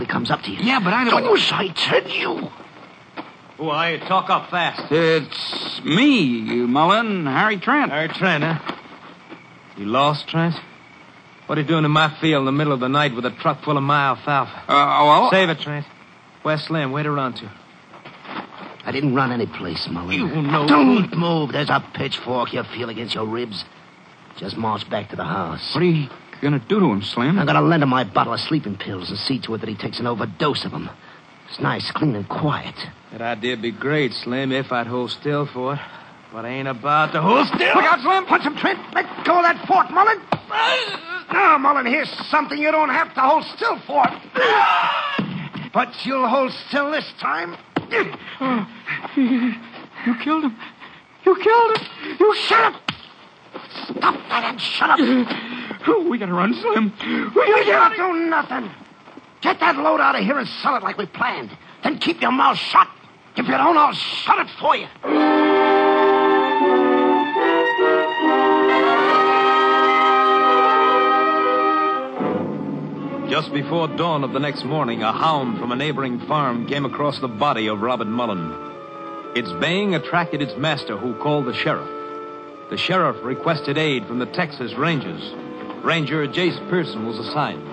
he comes up to you. Yeah, but I don't... Do as I tell you. Who are you? Talk up fast. It's me, Mullen, Harry Trent. Harry Trent, huh? You lost, Trent? What are you doing in my field in the middle of the night with a truck full of my alfalfa? Well... Save it, Trent. Where's Slim? Where'd he run to? I didn't run any place, Mullen. You know... Don't move. There's a pitchfork you feel against your ribs. Just march back to the house. What are you going to do to him, Slim? I'm going to lend him my bottle of sleeping pills and see to it that he takes an overdose of them. It's nice, clean, and quiet. That idea'd be great, Slim, if I'd hold still for it. But I ain't about to hold still. Look out, Slim. Punch him, Trent. Let go of that fork, Mullen. Now, Mullen, here's something you don't have to hold still for. But you'll hold still this time. You killed him. You killed him. You shut up. Stop that and shut up. We gotta run, Slim. We can't do nothing. Get that load out of here and sell it like we planned. Then keep your mouth shut. If you don't, I'll shut it for you. Just before dawn of the next morning, a hound from a neighboring farm came across the body of Robert Mullen. Its baying attracted its master, who called the sheriff. The sheriff requested aid from the Texas Rangers. Ranger Jace Pearson was assigned.